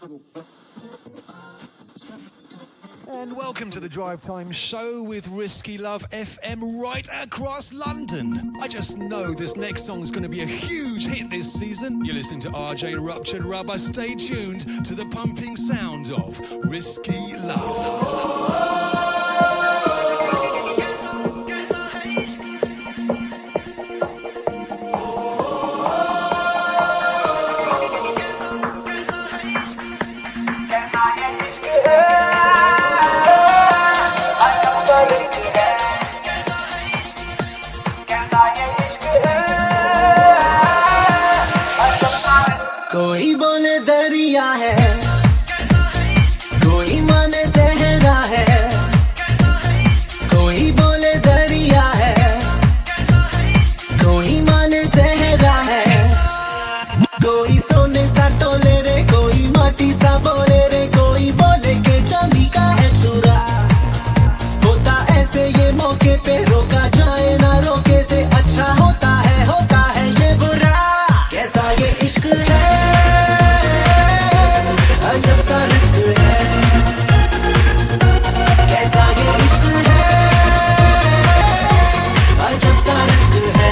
And welcome to the Drive Time Show with Risky Love FM right across London. I just know this next song is going to be a huge hit this season. You're listening to RJ Ruptured Rubber. Stay tuned to the pumping sound of Risky Love. कोई बोले दरिया है, कोई माने सहरा है, कोई बोले दरिया है, कोई माने सहरा है, कोई सोने सा तोले रे, कोई माटी सा बोले रे, कोई बोले के चांदी का है चूरा। होता ऐसे ये मौके पे रोका जाए ना रोके से अच्छा होता है ये बुरा। कैसा ये इश्क है, अजब सा रिस्क है, कैसा ये इश्क है, अजब सा रिस्क है।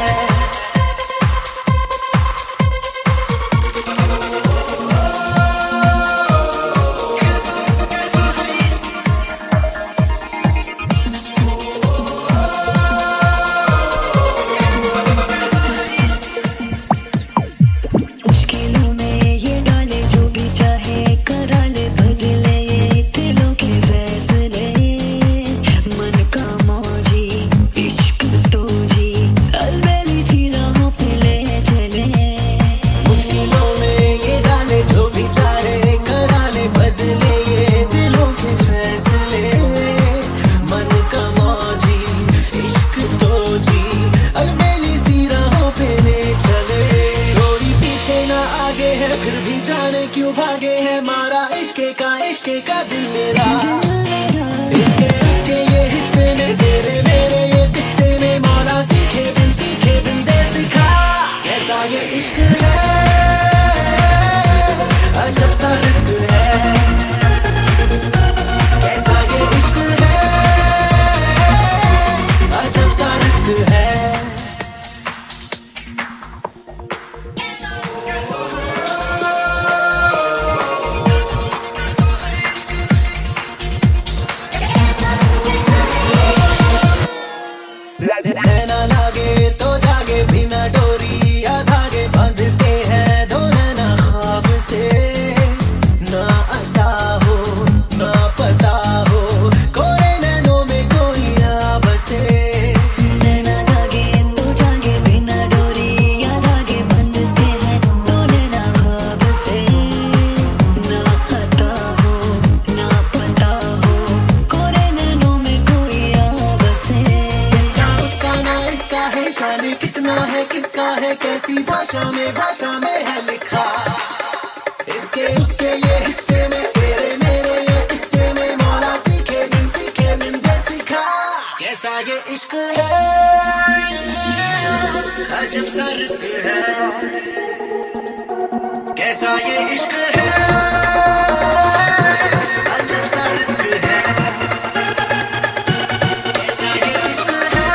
मुश्किलों में ये डाले जो भी चाहे करा ले, बदले ये दिलों के फैसले, मन का मौजी इश्क तो जी अलबेली सी राहों पे ले चले। मुश्किलों में ये डाले जो भी चाहे करा ले, बदले ये दिलों के फैसले, मन का मौजी इश्क तो जी अलबेली सी राहों पे ले चले। कोई पीछे ना आगे है फिर भी जाने क्यों भागे है, मारा इश्के का दिल मेरा। इसके उसके ये हिस्से में तेरे मेरे ये किस्से में, मौला सीखे बिन दे सिखा। कैसा ये इश्क है, अजब सा रिस्क है, कैसा ये इश्क है, अजब सा रिस्क है। नैना लागे तो जागे बिना डोरी या धागे, बांधते हैं दो नैना ख्वाब से। ना अता हो ना पता हो, कोरे नैनों में कोई आ बसे। नैना लागे तो जागे बिना डोरी या धागे, बंधते हैं तो नैना ख्वाब से। ना आता हो ना पता हो, कोरे नैनों में कोई आ बसे। इसका उसका ना इसका है, जाने कितना है किसका है, कैसी भाषा में है लिखा। इसके उसके ये हिस्से में तेरे मेरे ये किस्से में, मौला सीखे बिन दे सिखा। कैसा ये इश्क है, अजब सा रिस्क है, कैसा ये इश्क है, अजब सा रिस्क है, कैसा ये इश्क है,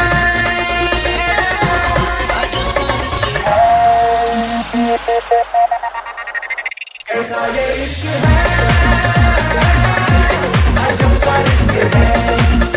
अजब सा रिस्क है, कैसा ये इश्क है, अजब सा रिस्क है।